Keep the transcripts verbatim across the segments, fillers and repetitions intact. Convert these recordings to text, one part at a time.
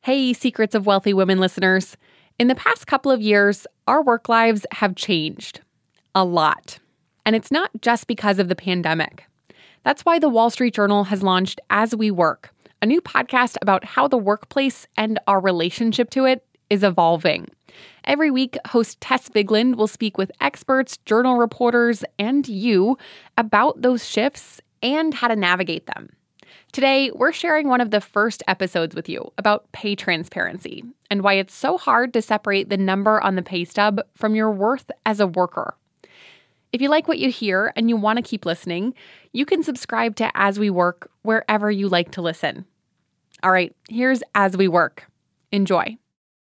Hey, Secrets of Wealthy Women listeners. In the past couple of years, our work lives have changed. A lot. And it's not just because of the pandemic. That's why the Wall Street Journal has launched As We Work, a new podcast about how the workplace and our relationship to it is evolving. Every week, host Tess Vigland will speak with experts, journal reporters, and you about those shifts and how to navigate them. Today, we're sharing one of the first episodes with you about pay transparency and why it's so hard to separate the number on the pay stub from your worth as a worker. If you like what you hear and you want to keep listening, you can subscribe to As We Work wherever you like to listen. All right, here's As We Work. Enjoy.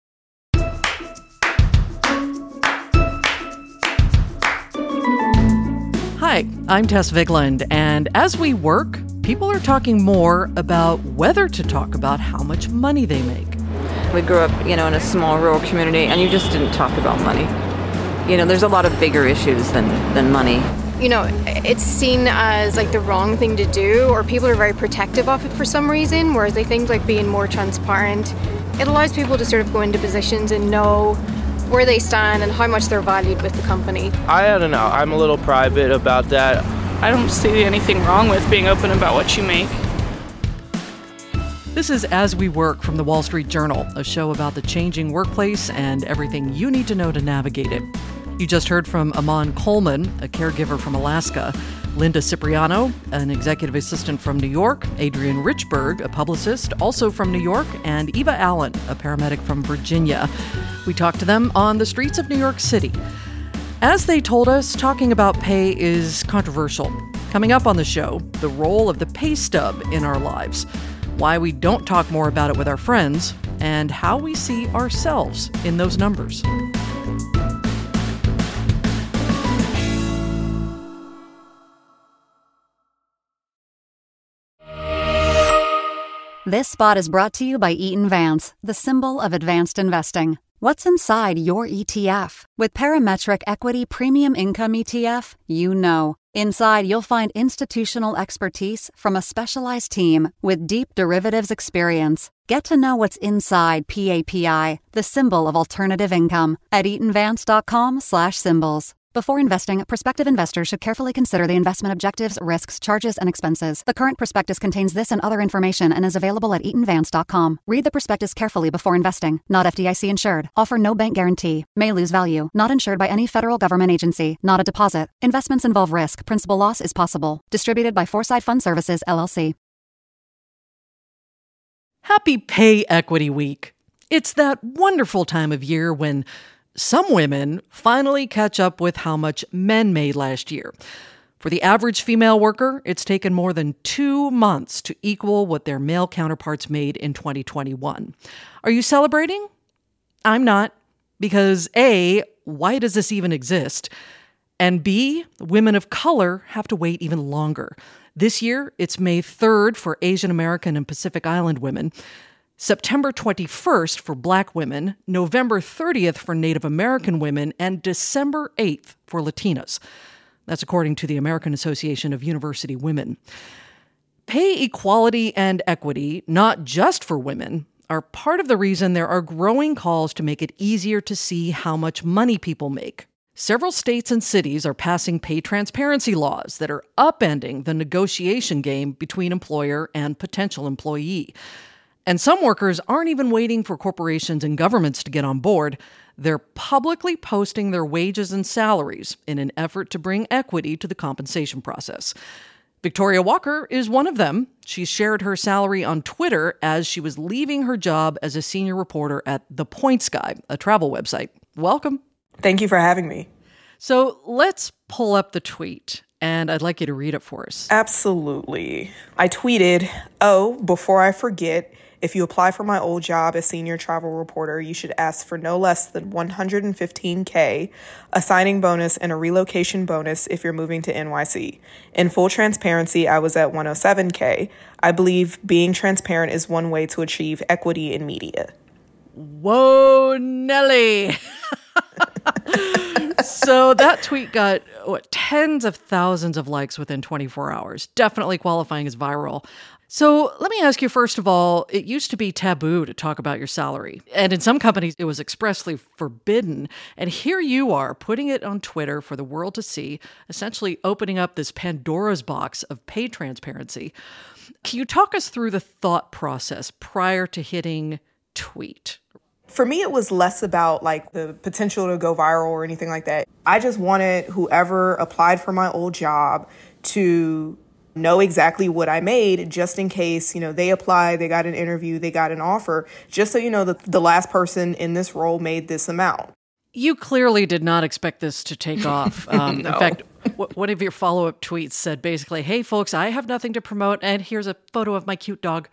Hi, I'm Tess Vigland, and as we work, people are talking more about whether to talk about how much money they make. We grew up, you know, in a small rural community, and you just didn't talk about money. You know, there's a lot of bigger issues than, than money. You know, it's seen as like the wrong thing to do, or people are very protective of it for some reason, whereas I think like being more transparent, it allows people to sort of go into positions and know where they stand and how much they're valued with the company. I don't know. I'm a little private about that. I don't see anything wrong with being open about what you make. This is As We Work from the Wall Street Journal, a show about the changing workplace and everything you need to know to navigate it. You just heard from Amon Coleman, a caregiver from Alaska, Linda Cipriano, an executive assistant from New York, Adrian Richberg, a publicist, also from New York, and Eva Allen, a paramedic from Virginia. We talked to them on the streets of New York City. As they told us, talking about pay is controversial. Coming up on the show, the role of the pay stub in our lives, why we don't talk more about it with our friends, and how we see ourselves in those numbers. This spot is brought to you by Eaton Vance, the symbol of advanced investing. What's inside your E T F? With Parametric Equity Premium Income E T F, you know. Inside, you'll find institutional expertise from a specialized team with deep derivatives experience. Get to know what's inside P A P I, the symbol of alternative income, at eatonvance.com slash symbols. Before investing, prospective investors should carefully consider the investment objectives, risks, charges, and expenses. The current prospectus contains this and other information and is available at eaton vance dot com. Read the prospectus carefully before investing. Not F D I C insured. Offer no bank guarantee. May lose value. Not insured by any federal government agency. Not a deposit. Investments involve risk. Principal loss is possible. Distributed by Foresight Fund Services, L L C. Happy Pay Equity Week. It's that wonderful time of year when some women finally catch up with how much men made last year. For the average female worker, it's taken more than two months to equal what their male counterparts made in twenty twenty-one. Are you celebrating? I'm not, because A, why does this even exist? And B, women of color have to wait even longer. This year, it's May third for Asian American and Pacific Island women, September twenty-first for Black women, November thirtieth for Native American women, and December eighth for Latinas. That's according to the American Association of University Women. Pay equality and equity, not just for women, are part of the reason there are growing calls to make it easier to see how much money people make. Several states and cities are passing pay transparency laws that are upending the negotiation game between employer and potential employee. And some workers aren't even waiting for corporations and governments to get on board. They're publicly posting their wages and salaries in an effort to bring equity to the compensation process. Victoria Walker is one of them. She shared her salary on Twitter as she was leaving her job as a senior reporter at The Points Guy, a travel website. Welcome. Thank you for having me. So let's pull up the tweet, and I'd like you to read it for us. Absolutely. I tweeted, "Oh, before I forget, if you apply for my old job as senior travel reporter, you should ask for no less than one hundred fifteen thousand dollars, a signing bonus, and a relocation bonus if you're moving to N Y C. In full transparency, I was at one hundred seven thousand dollars. I believe being transparent is one way to achieve equity in media." Whoa, Nelly. So that tweet got what, tens of thousands of likes within twenty-four hours, definitely qualifying as viral. So let me ask you, first of all, it used to be taboo to talk about your salary. And in some companies, it was expressly forbidden. And here you are putting it on Twitter for the world to see, essentially opening up this Pandora's box of pay transparency. Can you talk us through the thought process prior to hitting tweet? For me, it was less about like the potential to go viral or anything like that. I just wanted whoever applied for my old job to know exactly what I made, just in case, you know, they applied, they got an interview, they got an offer, just so you know that the last person in this role made this amount. You clearly did not expect this to take off. Um, No. In fact, w- one of your follow-up tweets said basically, hey, folks, I have nothing to promote, and here's a photo of my cute dog.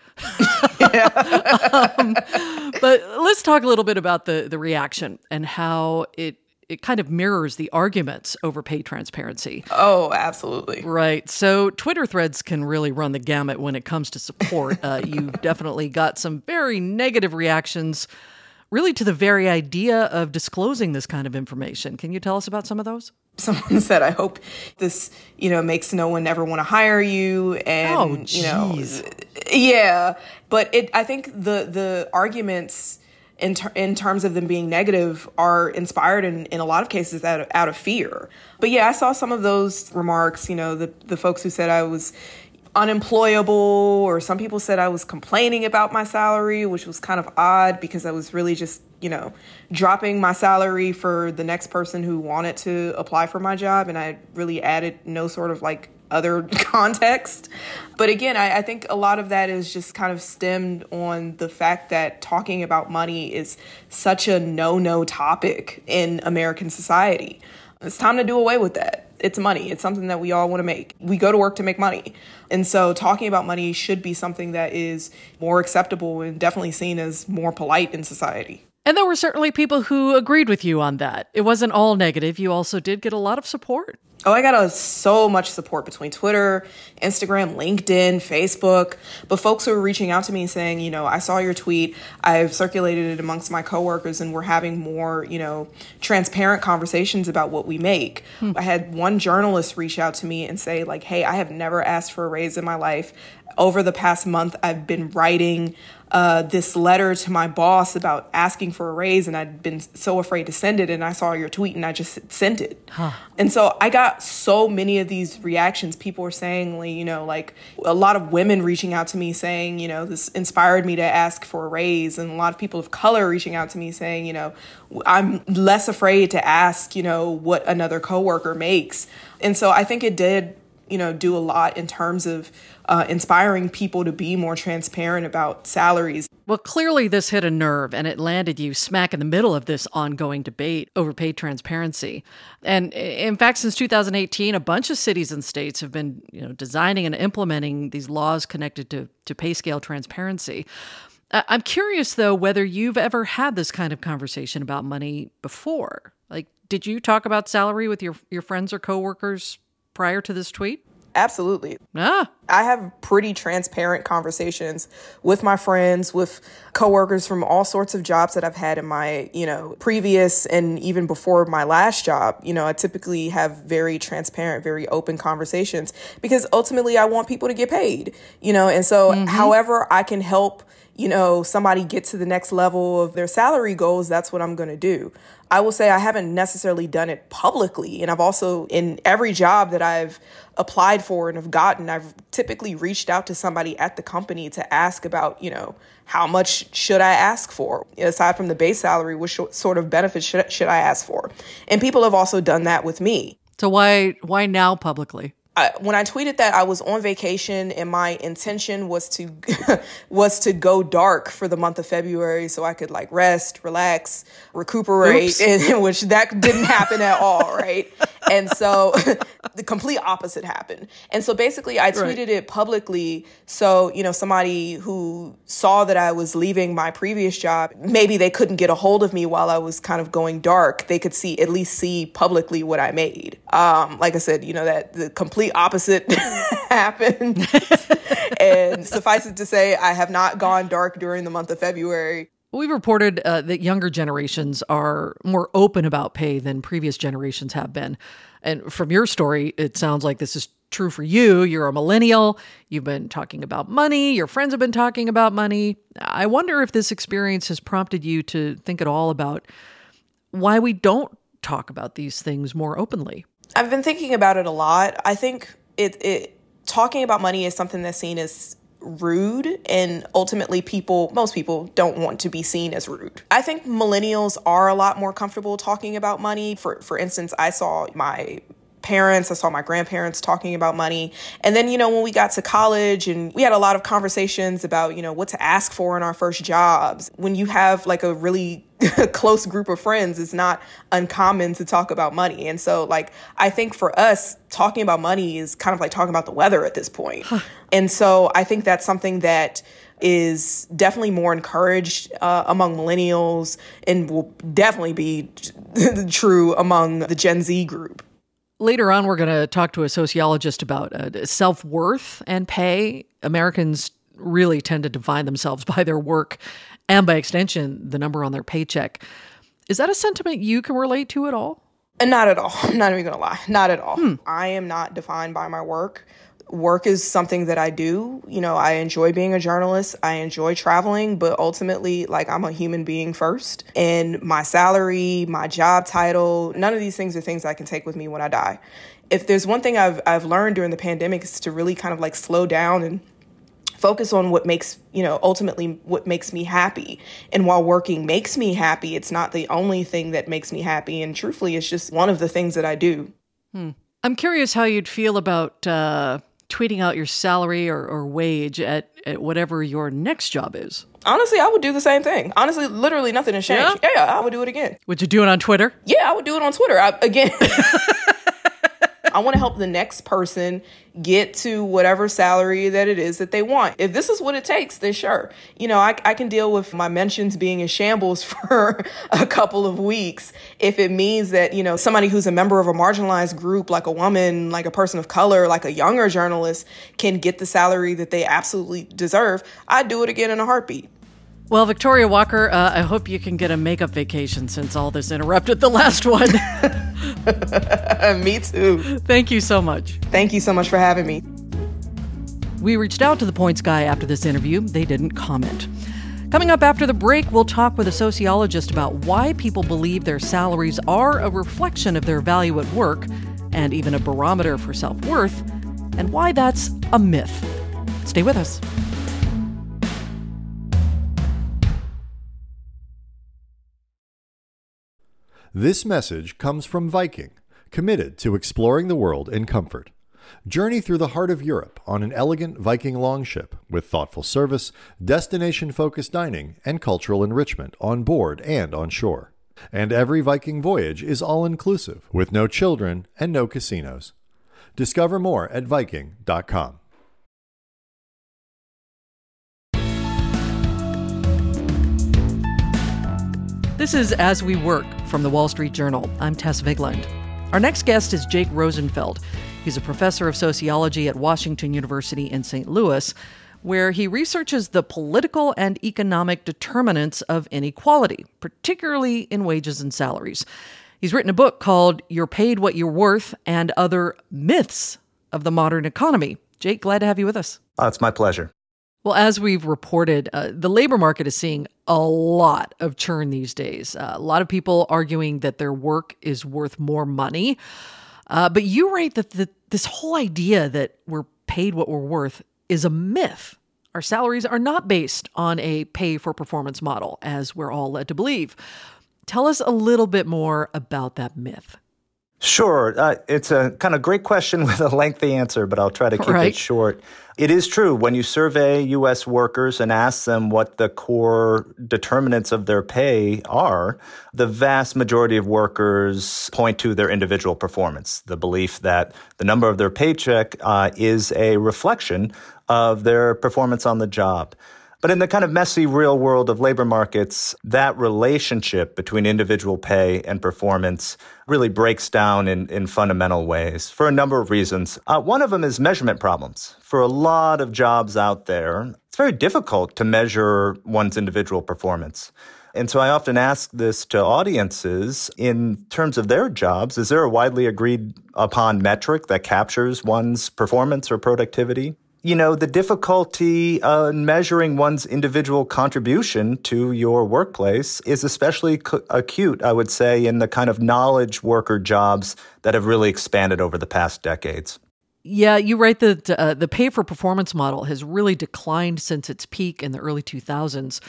um, but let's talk a little bit about the, the reaction and how it it kind of mirrors the arguments over pay transparency. Oh, absolutely. Right. So Twitter threads can really run the gamut when it comes to support. Uh, you've definitely got some very negative reactions, really to the very idea of disclosing this kind of information. Can you tell us about some of those? Someone said, I hope this, you know, makes no one ever want to hire you. And, Oh, you know, jeez. yeah. But it, I think the, the arguments in ter- in terms of them being negative are inspired in, in a lot of cases out of, out of fear. But yeah, I saw some of those remarks, you know, the, the folks who said I was unemployable, or some people said I was complaining about my salary, which was kind of odd because I was really just, you know, dropping my salary for the next person who wanted to apply for my job. And I really added no sort of like other context. But again, I, I think a lot of that is just kind of stemmed on the fact that talking about money is such a no-no topic in American society. It's time to do away with that. It's money. It's something that we all want to make. We go to work to make money. And so talking about money should be something that is more acceptable and definitely seen as more polite in society. And there were certainly people who agreed with you on that. It wasn't all negative. You also did get a lot of support. Oh, I got a, so much support between Twitter, Instagram, LinkedIn, Facebook. But folks who are reaching out to me saying, you know, I saw your tweet. I've circulated it amongst my coworkers, and we're having more, you know, transparent conversations about what we make. Hmm. I had one journalist reach out to me and say, like, hey, I have never asked for a raise in my life. Over the past month, I've been writing uh, this letter to my boss about asking for a raise, and I'd been so afraid to send it, and I saw your tweet, and I just sent it. Huh. And so I got so many of these reactions. People were saying, like, you know, like a lot of women reaching out to me saying, you know, this inspired me to ask for a raise, and a lot of people of color reaching out to me saying, you know, I'm less afraid to ask, you know, what another coworker makes. And so I think it did, you know, do a lot in terms of uh, inspiring people to be more transparent about salaries. Well, clearly this hit a nerve, and it landed you smack in the middle of this ongoing debate over pay transparency. And in fact, since two thousand eighteen, a bunch of cities and states have been, you know, designing and implementing these laws connected to, to pay scale transparency. I'm curious, though, whether you've ever had this kind of conversation about money before. Like, did you talk about salary with your, your friends or coworkers prior to this tweet? Absolutely. Ah. I have pretty transparent conversations with my friends, with coworkers from all sorts of jobs that I've had in my, you know, previous and even before my last job. You know, I typically have very transparent, very open conversations because ultimately I want people to get paid, you know, and so mm-hmm. however I can help, you know, somebody get to the next level of their salary goals, that's what I'm going to do. I will say I haven't necessarily done it publicly. And I've also, in every job that I've applied for and have gotten, I've typically reached out to somebody at the company to ask about, you know, how much should I ask for? Aside from the base salary, which sort of benefits should, should I ask for? And people have also done that with me. So why why now publicly? I, when I tweeted that, I was on vacation and my intention was to was to go dark for the month of February so I could like rest, relax, recuperate, and, which that didn't happen at all, right? And so the complete opposite happened. And so basically I tweeted right. it publicly so, you know, somebody who saw that I was leaving my previous job, maybe they couldn't get a hold of me while I was kind of going dark. They could see, at least see publicly what I made. Um, like I said, you know, that the complete opposite happened. And suffice it to say, I have not gone dark during the month of February. We've reported uh, that younger generations are more open about pay than previous generations have been. And from your story, it sounds like this is true for you. You're a millennial. You've been talking about money. Your friends have been talking about money. I wonder if this experience has prompted you to think at all about why we don't talk about these things more openly. I've been thinking about it a lot. I think it, it talking about money is something that's seen as rude, and ultimately people, most people don't want to be seen as rude. I think millennials are a lot more comfortable talking about money. For for instance, I saw my parents, I saw my grandparents talking about money. And then, you know, when we got to college and we had a lot of conversations about, you know, what to ask for in our first jobs. When you have like a really close group of friends, it's not uncommon to talk about money. And so like, I think for us, talking about money is kind of like talking about the weather at this point. Huh. And so I think that's something that is definitely more encouraged uh, among millennials and will definitely be true among the Gen Z group. Later on, we're going to talk to a sociologist about uh, self-worth and pay. Americans really tend to define themselves by their work and, by extension, the number on their paycheck. Is that a sentiment you can relate to at all? And not at all. I'm not even going to lie. Not at all. Hmm. I am not defined by my work. Work is something that I do. You know, I enjoy being a journalist. I enjoy traveling, but ultimately, like, I'm a human being first. And my salary, my job title, none of these things are things I can take with me when I die. If there's one thing I've I've learned during the pandemic is to really kind of like slow down and focus on what makes, you know, ultimately what makes me happy. And while working makes me happy, it's not the only thing that makes me happy. And truthfully, it's just one of the things that I do. Hmm. I'm curious how you'd feel about uh, tweeting out your salary or, or wage at, at whatever your next job is. Honestly, I would do the same thing. Honestly, literally nothing has changed. Yeah, yeah I would do it again. Would you do it on Twitter? Yeah, I would do it on Twitter. I, again, I want to help the next person get to whatever salary that it is that they want. If this is what it takes, then sure. You know, I, I can deal with my mentions being in shambles for a couple of weeks if it means that, you know, somebody who's a member of a marginalized group, like a woman, like a person of color, like a younger journalist, can get the salary that they absolutely deserve. I'd do it again in a heartbeat. Well, Victoria Walker, uh, I hope you can get a makeup vacation since all this interrupted the last one. Me too. Thank you so much. Thank you so much for having me. We reached out to The Points Guy after this interview. They didn't comment. Coming up after the break, we'll talk with a sociologist about why people believe their salaries are a reflection of their value at work and even a barometer for self-worth, and why that's a myth. Stay with us. This message comes from Viking, committed to exploring the world in comfort. Journey through the heart of Europe on an elegant Viking longship with thoughtful service, destination-focused dining, and cultural enrichment on board and on shore. And every Viking voyage is all-inclusive, with no children and no casinos. Discover more at Viking dot com. This is As We Work from the Wall Street Journal. I'm Tess Vigland. Our next guest is Jake Rosenfeld. He's a professor of sociology at Washington University in Saint Louis, where he researches the political and economic determinants of inequality, particularly in wages and salaries. He's written a book called You're Paid What You're Worth and Other Myths of the Modern Economy. Jake, glad to have you with us. Oh, it's my pleasure. Well, as we've reported, uh, the labor market is seeing a lot of churn these days. Uh, a lot of people arguing that their work is worth more money. Uh, but you write that the, this whole idea that we're paid what we're worth is a myth. Our salaries are not based on a pay-for-performance model, as we're all led to believe. Tell us a little bit more about that myth. Sure. Uh, it's a kind of great question with a lengthy answer, but I'll try to keep right. it short. It is true. When you survey U S workers and ask them what the core determinants of their pay are, the vast majority of workers point to their individual performance, the belief that the number of their paycheck uh, is a reflection of their performance on the job. But in the kind of messy real world of labor markets, that relationship between individual pay and performance really breaks down in, in fundamental ways for a number of reasons. Uh, one of them is measurement problems. For a lot of jobs out there, it's very difficult to measure one's individual performance. And so I often ask this to audiences in terms of their jobs. Is there a widely agreed upon metric that captures one's performance or productivity? You know, the difficulty uh, in measuring one's individual contribution to your workplace is especially cu- acute, I would say, in the kind of knowledge worker jobs that have really expanded over the past decades. Yeah, you write that uh, the pay for performance model has really declined since its peak in the early two thousands.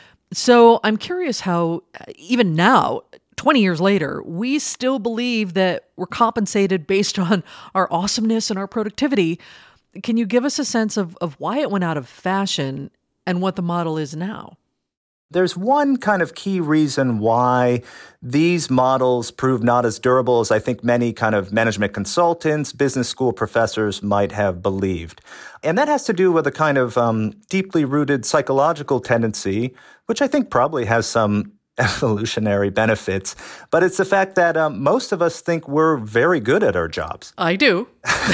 So I'm curious how, even now, twenty years later, we still believe that we're compensated based on our awesomeness and our productivity. Can you give us a sense of, of why it went out of fashion and what the model is now? There's one kind of key reason why these models prove not as durable as I think many kind of management consultants, business school professors might have believed. And that has to do with a kind of um, deeply rooted psychological tendency, which I think probably has some evolutionary benefits, but it's the fact that um, most of us think we're very good at our jobs. I do.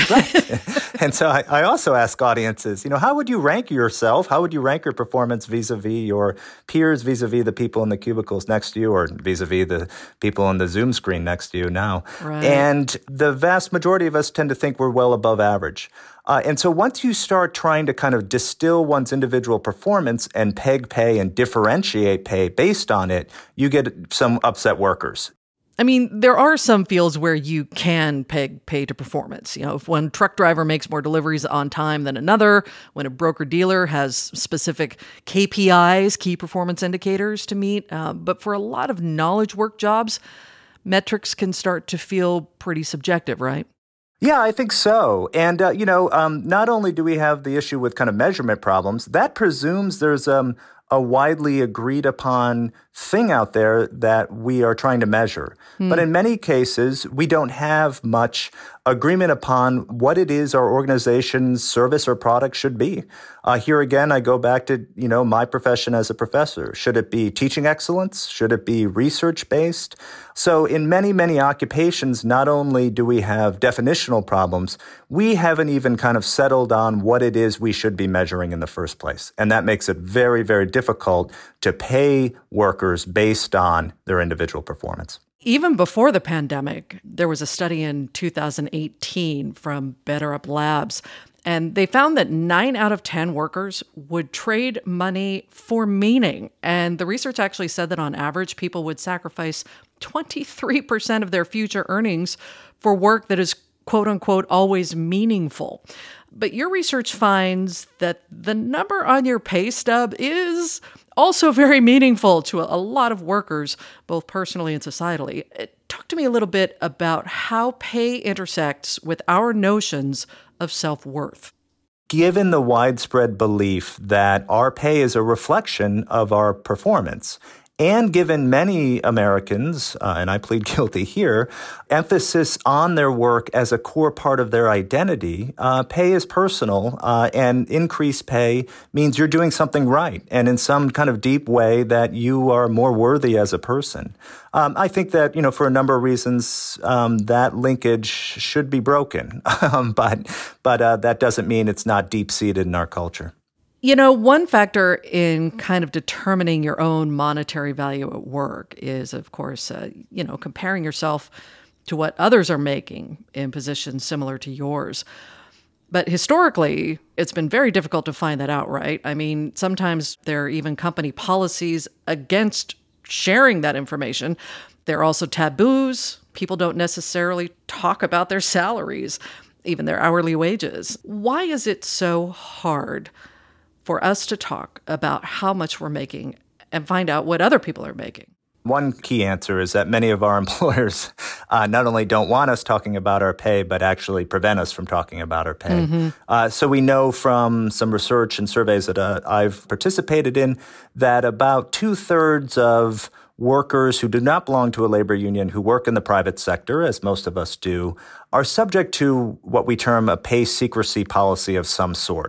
Right. And so I, I also ask audiences, you know, how would you rank yourself? How would you rank your performance vis-a-vis your peers, vis-a-vis the people in the cubicles next to you, or vis-a-vis the people on the Zoom screen next to you now? Right. And the vast majority of us tend to think we're well above average. Uh, and so once you start trying to kind of distill one's individual performance and peg pay and differentiate pay based on it, you get some upset workers. I mean, there are some fields where you can peg pay to performance. You know, if one truck driver makes more deliveries on time than another, when a broker-dealer has specific K P Is, key performance indicators to meet. Uh, but for a lot of knowledge work jobs, metrics can start to feel pretty subjective, right? Yeah, I think so. And, uh, you know, um, not only do we have the issue with kind of measurement problems, that presumes there's um, a widely agreed upon thing out there that we are trying to measure. Hmm. But in many cases, we don't have much agreement upon what it is our organization's service or product should be. Uh, here again, I go back to, you know, my profession as a professor. Should it be teaching excellence? Should it be research-based? So in many, many occupations, not only do we have definitional problems, we haven't even kind of settled on what it is we should be measuring in the first place. And that makes it very, very difficult to pay workers based on their individual performance. Even before the pandemic, there was a study in two thousand eighteen from BetterUp Labs, and they found that nine out of ten workers would trade money for meaning. And the research actually said that on average, people would sacrifice twenty-three percent of their future earnings for work that is quote unquote always meaningful. But your research finds that the number on your pay stub is also very meaningful to a lot of workers, both personally and societally. Talk to me a little bit about how pay intersects with our notions of self-worth. Given the widespread belief that our pay is a reflection of our performance, and given many Americans, uh, and I plead guilty here, emphasis on their work as a core part of their identity, uh, pay is personal, uh, and increased pay means you're doing something right, and in some kind of deep way that you are more worthy as a person. Um, I think that, you know, for a number of reasons, um, that linkage should be broken, um, but but uh, that doesn't mean it's not deep-seated in our culture. You know, one factor in kind of determining your own monetary value at work is, of course, uh, you know, comparing yourself to what others are making in positions similar to yours. But historically, it's been very difficult to find that out, right? I mean, sometimes there are even company policies against sharing that information. There are also taboos. People don't necessarily talk about their salaries, even their hourly wages. Why is it so hard for us to talk about how much we're making and find out what other people are making? One key answer is that many of our employers uh, not only don't want us talking about our pay, but actually prevent us from talking about our pay. Mm-hmm. Uh, so we know from some research and surveys that uh, I've participated in that about two-thirds of workers who do not belong to a labor union, who work in the private sector, as most of us do, are subject to what we term a pay secrecy policy of some sort.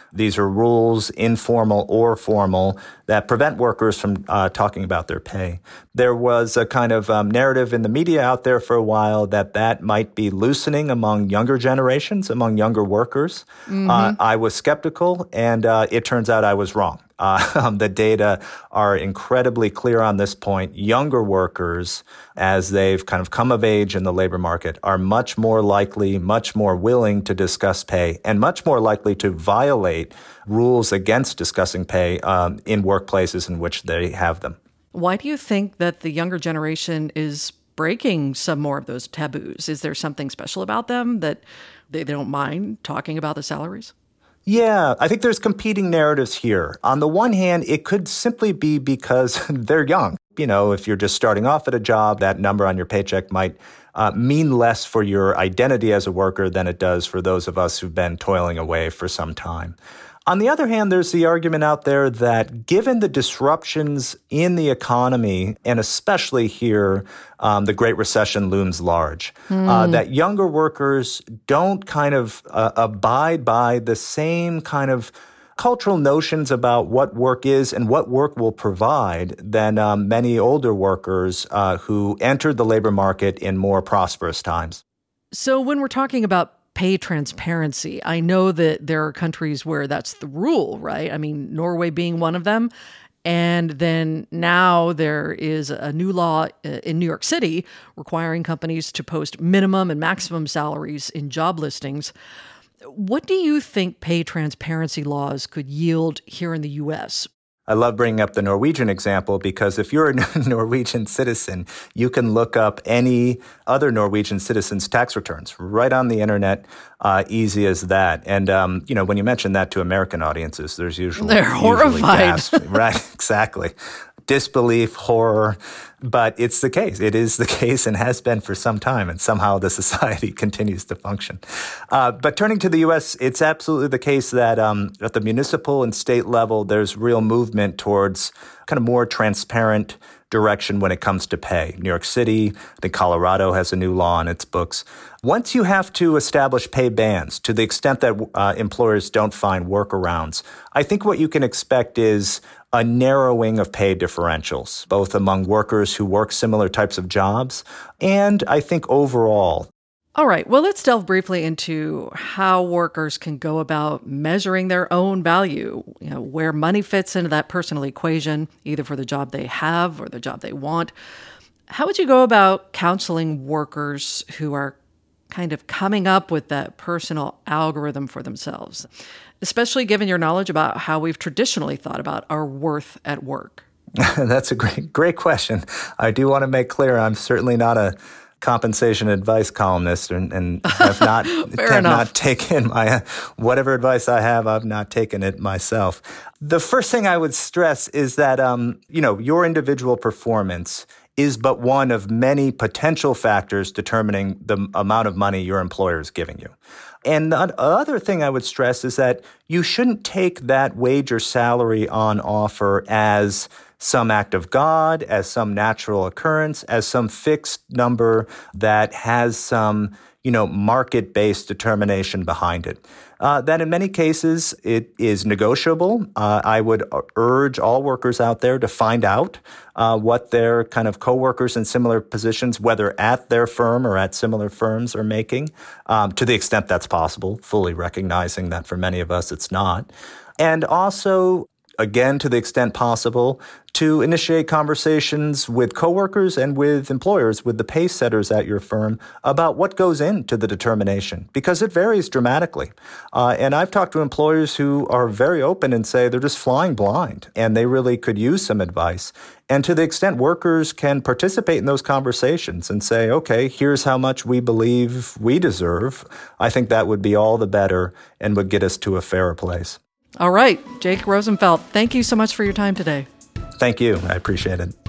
These are rules, informal or formal, that prevent workers from uh, talking about their pay. There was a kind of um, narrative in the media out there for a while that that might be loosening among younger generations, among younger workers. Mm-hmm. Uh, I was skeptical, and uh, it turns out I was wrong. Uh, the data are incredibly clear on this point. Younger workers, as they've kind of come of age in the labor market, are much more likely, much more willing to discuss pay, and much more likely to violate rules against discussing pay um, in workplaces in which they have them. Why do you think that the younger generation is breaking some more of those taboos? Is there something special about them that they, they don't mind talking about the salaries? Yeah, I think there's competing narratives here. On the one hand, it could simply be because they're young. You know, if you're just starting off at a job, that number on your paycheck might uh, mean less for your identity as a worker than it does for those of us who've been toiling away for some time. On the other hand, there's the argument out there that given the disruptions in the economy, and especially here, um, the Great Recession looms large, mm. uh, that younger workers don't kind of uh, abide by the same kind of cultural notions about what work is and what work will provide than um, many older workers uh, who entered the labor market in more prosperous times. So when we're talking about pay transparency, I know that there are countries where that's the rule, right? I mean, Norway being one of them. And then now there is a new law in New York City requiring companies to post minimum and maximum salaries in job listings. What do you think pay transparency laws could yield here in the U S? I love bringing up the Norwegian example because if you're a Norwegian citizen, you can look up any other Norwegian citizen's tax returns right on the internet, uh, easy as that. And, um, you know, when you mention that to American audiences, there's usually— They're horrified. Gasp, right, exactly. Disbelief, horror, but it's the case. It is the case and has been for some time, and somehow the society continues to function. Uh, but turning to the U S, it's absolutely the case that um, at the municipal and state level, there's real movement towards kind of more transparent direction when it comes to pay. New York City, I think Colorado has a new law on its books. Once you have to establish pay bands to the extent that uh, employers don't find workarounds, I think what you can expect is a narrowing of pay differentials, both among workers who work similar types of jobs and I think overall. All right. Well, let's delve briefly into how workers can go about measuring their own value, you know, where money fits into that personal equation, either for the job they have or the job they want. How would you go about counseling workers who are kind of coming up with that personal algorithm for themselves, especially given your knowledge about how we've traditionally thought about our worth at work? That's a great, great question. I do want to make clear I'm certainly not a compensation advice columnist and, and have not have not taken my whatever advice I have, I've not taken it myself. The first thing I would stress is that um, you know, your individual performance is but one of many potential factors determining the amount of money your employer is giving you. And the other thing I would stress is that you shouldn't take that wage or salary on offer as some act of God, as some natural occurrence, as some fixed number that has some, you know, market-based determination behind it. Uh, that in many cases, it is negotiable. Uh, I would urge all workers out there to find out uh, what their kind of coworkers in similar positions, whether at their firm or at similar firms, are making, um, to the extent that's possible, fully recognizing that for many of us it's not. And also, again, to the extent possible, to initiate conversations with coworkers and with employers, with the pay setters at your firm, about what goes into the determination, because it varies dramatically. Uh, and I've talked to employers who are very open and say they're just flying blind, and they really could use some advice. And to the extent workers can participate in those conversations and say, okay, here's how much we believe we deserve, I think that would be all the better and would get us to a fairer place. All right, Jake Rosenfeld, thank you so much for your time today. Thank you. I appreciate it.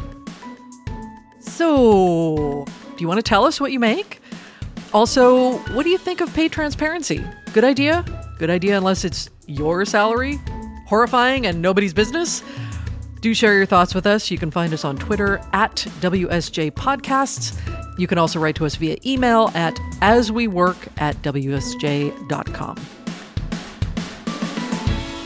So, do you want to tell us what you make? Also, what do you think of pay transparency? Good idea? Good idea unless it's your salary? Horrifying and nobody's business? Do share your thoughts with us. You can find us on Twitter at W S J Podcasts. You can also write to us via email at aswework at W S J dot com.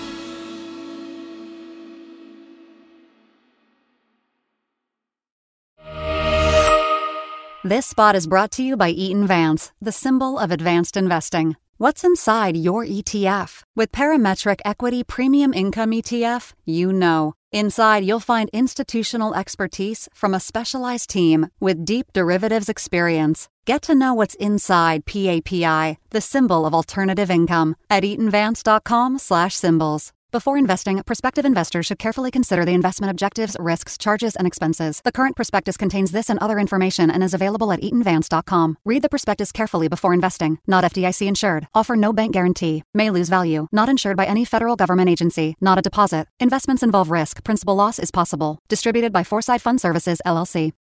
This spot is brought to you by Eaton Vance, the symbol of advanced investing. What's inside your E T F? With Parametric Equity Premium Income E T F, you know. Inside, you'll find institutional expertise from a specialized team with deep derivatives experience. Get to know what's inside P A P I, the symbol of alternative income, at eatonvance.com slash symbols. Before investing, prospective investors should carefully consider the investment objectives, risks, charges, and expenses. The current prospectus contains this and other information and is available at eaton vance dot com. Read the prospectus carefully before investing. Not F D I C insured. Offer no bank guarantee. May lose value. Not insured by any federal government agency. Not a deposit. Investments involve risk. Principal loss is possible. Distributed by Foresight Fund Services, L L C.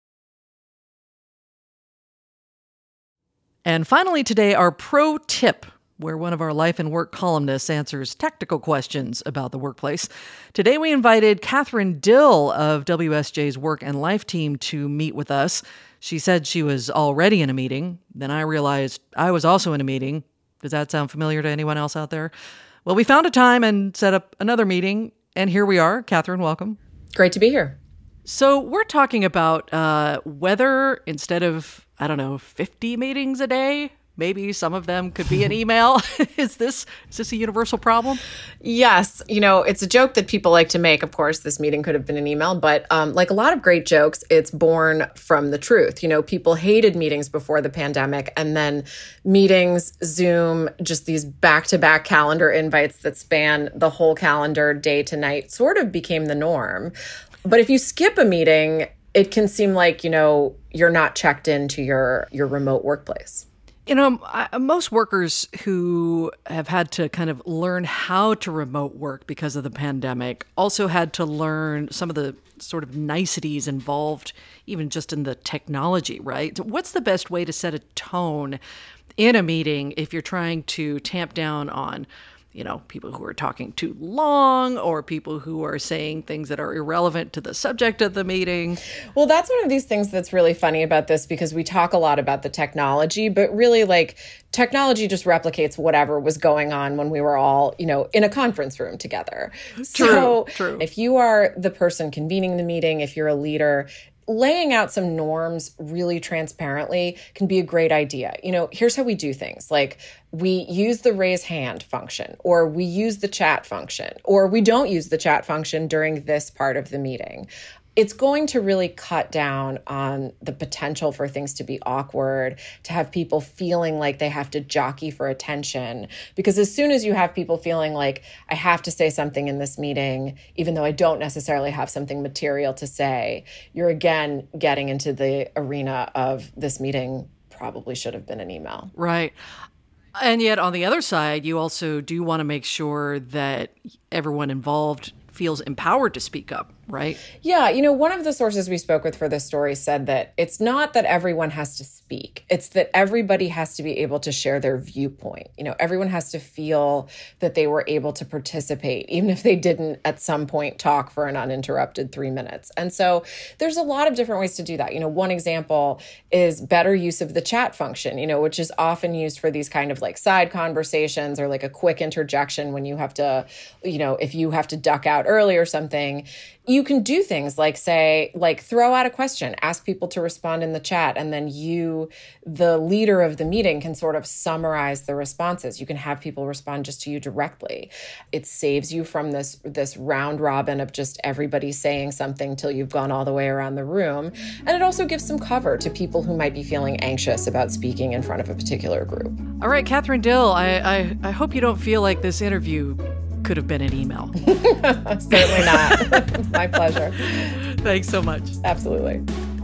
And finally today, our pro tip, where one of our life and work columnists answers technical questions about the workplace. Today we invited Catherine Dill of W S J's Work and Life team to meet with us. She said she was already in a meeting. Then I realized I was also in a meeting. Does that sound familiar to anyone else out there? Well, we found a time and set up another meeting, and here we are. Catherine, welcome. Great to be here. So we're talking about uh, whether instead of, I don't know, fifty meetings a day, maybe some of them could be an email. Is this is this a universal problem? Yes. You know, it's a joke that people like to make. Of course, this meeting could have been an email, but um, like a lot of great jokes, it's born from the truth. You know, people hated meetings before the pandemic, and then meetings, Zoom, just these back-to-back calendar invites that span the whole calendar day to night sort of became the norm. But if you skip a meeting, it can seem like, you know, you're not checked into your your remote workplace. You know, I, most workers who have had to kind of learn how to remote work because of the pandemic also had to learn some of the sort of niceties involved, even just in the technology, right? So what's the best way to set a tone in a meeting if you're trying to tamp down on, you know, people who are talking too long or people who are saying things that are irrelevant to the subject of the meeting? Well, that's one of these things that's really funny about this, because we talk a lot about the technology, but really, like, technology just replicates whatever was going on when we were all, you know, in a conference room together. True, so true. If you are the person convening the meeting, if you're a leader, laying out some norms really transparently can be a great idea. You know, here's how we do things. Like, we use the raise hand function, or we use the chat function, or we don't use the chat function during this part of the meeting. It's going to really cut down on the potential for things to be awkward, to have people feeling like they have to jockey for attention. Because as soon as you have people feeling like, I have to say something in this meeting, even though I don't necessarily have something material to say, you're again getting into the arena of this meeting probably should have been an email. Right. And yet on the other side, you also do want to make sure that everyone involved feels empowered to speak up, right? Yeah. You know, one of the sources we spoke with for this story said that it's not that everyone has to speak. It's that everybody has to be able to share their viewpoint. You know, everyone has to feel that they were able to participate, even if they didn't at some point talk for an uninterrupted three minutes. And so there's a lot of different ways to do that. You know, one example is better use of the chat function, you know, which is often used for these kind of like side conversations or like a quick interjection when you have to, you know, if you have to duck out early or something. You can do things like say, like throw out a question, ask people to respond in the chat, and then you, the leader of the meeting, can sort of summarize the responses. You can have people respond just to you directly. It saves you from this, this round robin of just everybody saying something till you've gone all the way around the room. And it also gives some cover to people who might be feeling anxious about speaking in front of a particular group. All right, Catherine Dill, I, I, I hope you don't feel like this interview could have been an email. Certainly not. My pleasure. Thanks so much. Absolutely.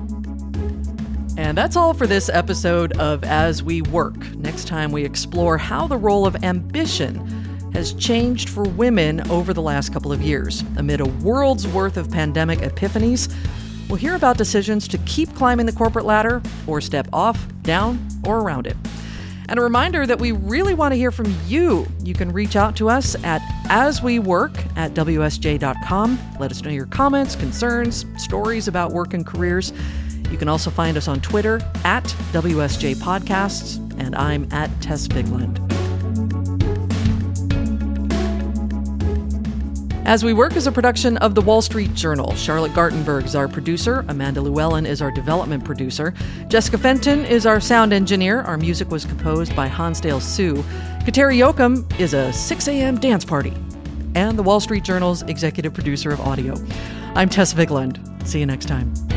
And that's all for this episode of As We Work. Next time we explore how the role of ambition has changed for women over the last couple of years. Amid a world's worth of pandemic epiphanies, we'll hear about decisions to keep climbing the corporate ladder or step off, down, or around it. And a reminder that we really want to hear from you. You can reach out to us at aswework at w s j dot com. Let us know your comments, concerns, stories about work and careers. You can also find us on Twitter at W S J Podcasts, and I'm at Tess Bigland. As We Work is a production of The Wall Street Journal. Charlotte Gartenberg is our producer. Amanda Llewellyn is our development producer. Jessica Fenton is our sound engineer. Our music was composed by Hansdale Hsu. Kateri Jochum is a six a.m. dance party. And The Wall Street Journal's executive producer of audio. I'm Tess Vigland. See you next time.